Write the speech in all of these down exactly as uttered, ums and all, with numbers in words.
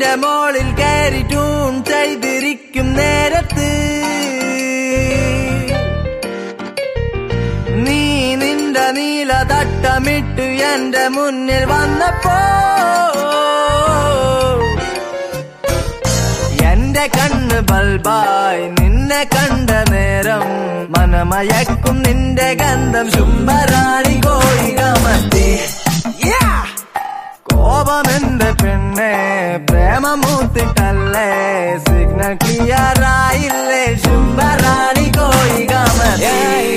നിന്റെ മോളിൽ കയറി ട്യൂൺ ചെയ്തിരിക്കും നേരത്ത് നീ നിന്റെ നീല തട്ടമിട്ട് എന്റെ മുന്നിൽ വന്നപ്പോ എന്റെ കണ്ണ് ബൾബായി നിന്നെ കണ്ട നേരം മനമയക്കും നിന്റെ ഗന്ധം ശുംഭറാണി കോഴികമത്തി കോപമെന്റെ പെണ്ണെ പ്രേമമൂത്തിട്ടല്ലേ സിഗ്നൽ ക്ലിയറായില്ലേ ശുംഭറാണി കോഴികമത്തി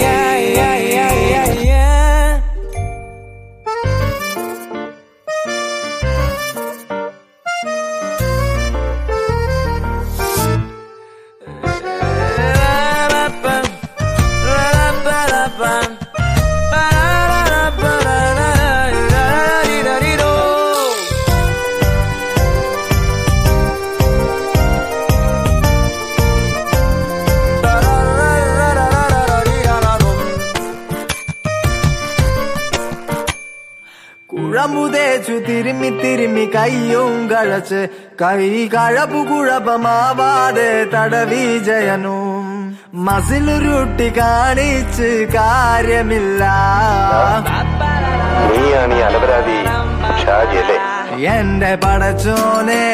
കുഴമുതേച്ചു തിരുമ്മി തിരുമ്മി കയ്യും കഴച്ച് കൈ കഴപ്പു കുഴപ്പമാവാതെ തടവി ജയനും മസിലുരുട്ടി കാണിച്ച് കാര്യമില്ല നീയാണ് ഈ അലപരാധി ഷാജിയല്ലേ എന്റെ പടച്ചോനെ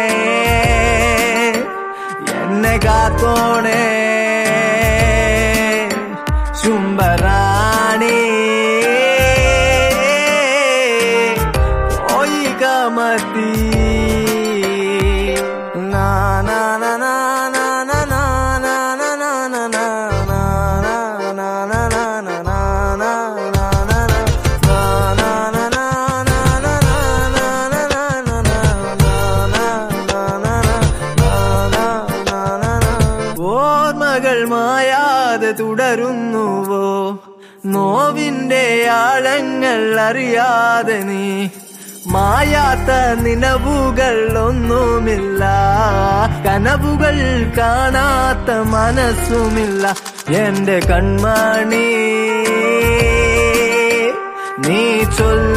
എന്നെ കാത്തോണേ ശുംഭറാണി മത്തി na na na na na na na na na na na na na na ഓർമ്മകൾ മായാതെ തുടരുന്നുവോ നോവിന്റെ ആഴങ്ങൾ അറിയാതെ നീ മായാത്ത നിലവുകൾ ഒന്നുമില്ല കനവുകൾ കാണാത്ത മനസ്സുമില്ല എന്റെ കൺമണി നീ ചൊല്ല